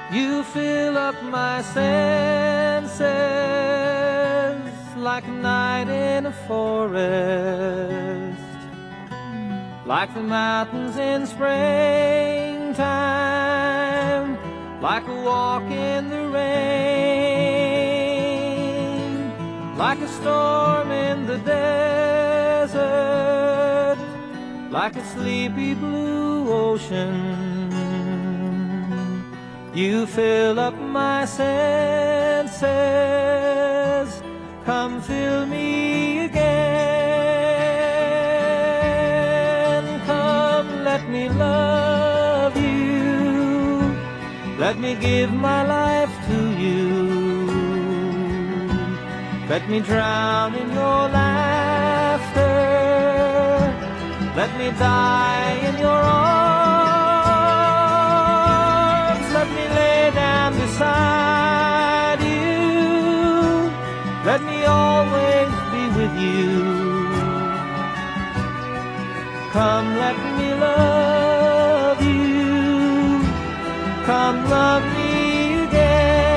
You fill up my senses like a night in a forest, like the mountains in springtime, like a walk in the rain, like a storm in the desert, like a sleepy blue ocean. You fill up my senses, come fill me again. Come, let me love you, let me give my life to you. Let me drown in your laughter, let me die in your arms, let me lay down beside you, let me always be with you. Come, let me love you, come love me again.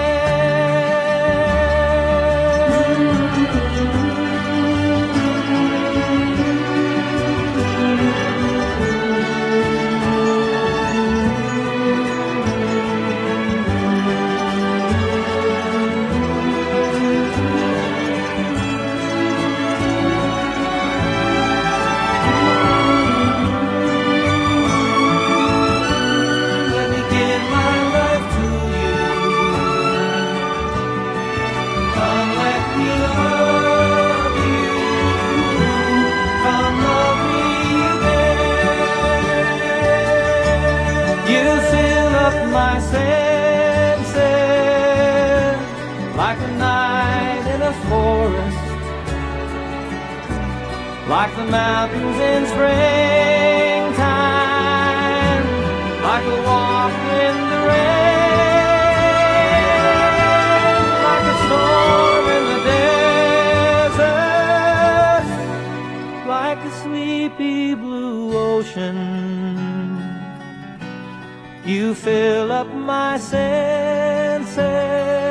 My senses like a night in a forest, like the mountains in springtime, like a walk in the rain, like a storm in the desert, like a sleepy blue ocean. You fill up my senses.